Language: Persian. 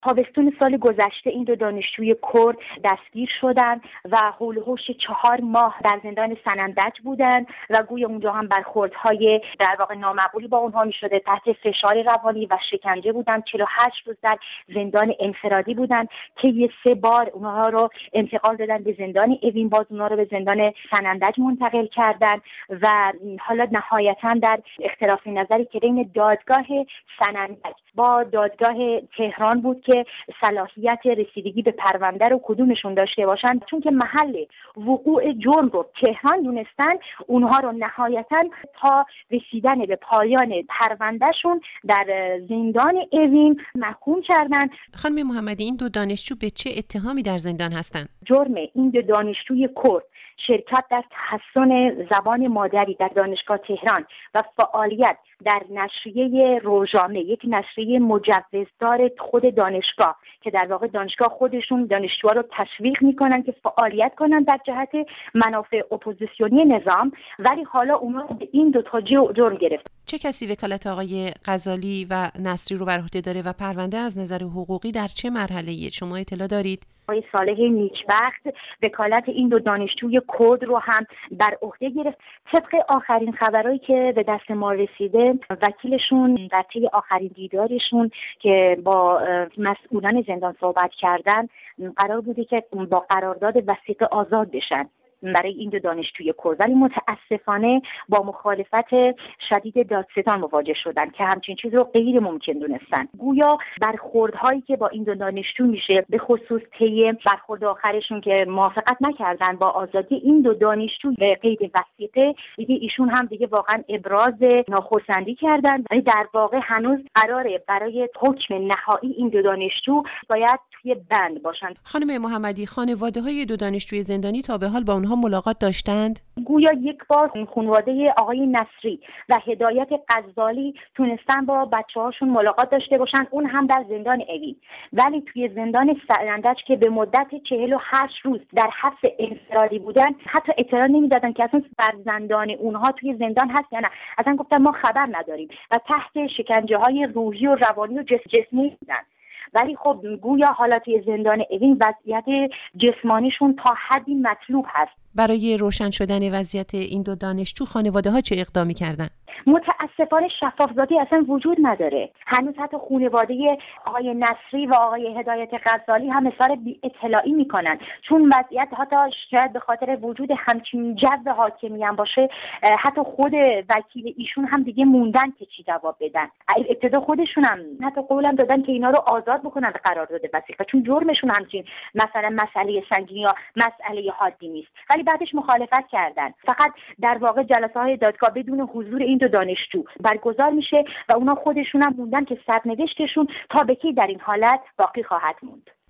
تابستون سال گذشته این دو دانشجوی کرد دستگیر شدن و حول و حوش 4 ماه در زندان سنندج بودن و گویا اونجا هم برخوردهای در واقع نامعقولی با اونها می‌شده، تحت فشار روانی و شکنجه بودن. 48 روز در زندان انفرادی بودن که 3 بار اونها رو انتقال دادن به زندان اوین، باز اونها رو به زندان سنندج منتقل کردن و حالا نهایتاً در اختلاف نظری که بین دادگاه سنندج با دادگاه تهران بود که صلاحیت رسیدگی به پرونده رو کدومشون داشته باشن، چون که محل وقوع جرم رو تهران دونستن، اونها رو نهایتاً تا رسیدن به پایان پروندهشون در زندان اوین محکوم کردن. خانم محمدی، این دو دانشجو به چه اتهامی در زندان هستند؟ جرم این دو دانشجوی کرد شرکت در تحسن زبان مادری در دانشگاه تهران و فعالیت در نشریه روزنامه، یک نشریه مجوزدار خود دانشگاه که در واقع دانشگاه خودشون دانشجوها رو تشویق میکنن که فعالیت کنن در جهت منافع اپوزیسیونی نظام، ولی حالا اونا به این دو تا جرم گرفت. چه کسی وکالت آقای غزالی و نصری رو بر عهده داره و پرونده از نظر حقوقی در چه مرحله‌ایه؟ شما اطلاع دارید؟ آقای صالح نیکبخت وکالت این دو دانشجوی کرد رو هم بر عهده گرفت. طبق آخرین خبرایی که به دست ما رسیده، وکیلشون در طی آخرین دیدارشون که با مسئولان زندان صحبت کردن، قرار بوده که با قرارداد وثیقه آزاد بشن برای این دو دانشجوی کرد، ولی متاسفانه با مخالفت شدید دادستان مواجه شدن که همچین چیز رو غیر ممکن دونستن. گویا برخوردهایی که با این دو دانشجو میشه، به خصوص طی برخورد آخرشون که موافقت نکردن با آزادی این دو دانشجو به قید وثیقه، دیگه ایشون هم دیگه واقعا ابراز ناخرسندی کردن، ولی در واقع هنوز قراره برای حکم نهایی این دو دانشجو باید توی بند باشن. خانم محمدی، خانواده‌های دو دانشجوی زندانی تا به حال با اونها ملاقات داشتند؟ گویا یک بار خانواده آقای نصری و هدایت غزالی تونستن با بچه‌هاشون ملاقات داشته باشن، اون هم در زندان اوین، ولی توی زندان سنندج که به مدت 48 روز در حبس انفرادی بودن، حتی اطلاع نمیدادن که اصلا فرزندان اونها توی زندان هست یا نه. اصلا گفتن ما خبر نداریم و تحت شکنجه‌های روحی و روانی و جسمی بودن. ولی خب گویا حالا توی زندان اوین وضعیت جسمانیشون تا حدی مطلوب هست. برای روشن شدن وضعیت این دو دانشجو خانواده‌ها چه اقدامی کردن؟ متاسفانه شفاف‌زادی اصلا وجود نداره. هنوز حتی خانواده آقای نصری و آقای هدایت غزالی هم اظهار بی‌اطلاعی میکنن، چون وضعیت حتی شاید به خاطر وجود همچین جو حاکمی هم باشه، حتی خود وکیل ایشون هم دیگه موندن که چی جواب بدن. ابتدا خودشون هم حتی قولم دادن که اینا رو آزاد بکنن به قرارداد وثیقه، چون جرمشون همچین مثلا مسئله سنگین یا مسئله حادی نیست، ولی بعدش مخالفت کردن. فقط در واقع جلسه‌های دادگاه بدون حضور این دو دانشجو برگزار میشه و اونا خودشون هم موندن که سرنوشتشون تا به کی در این حالت باقی خواهد موند.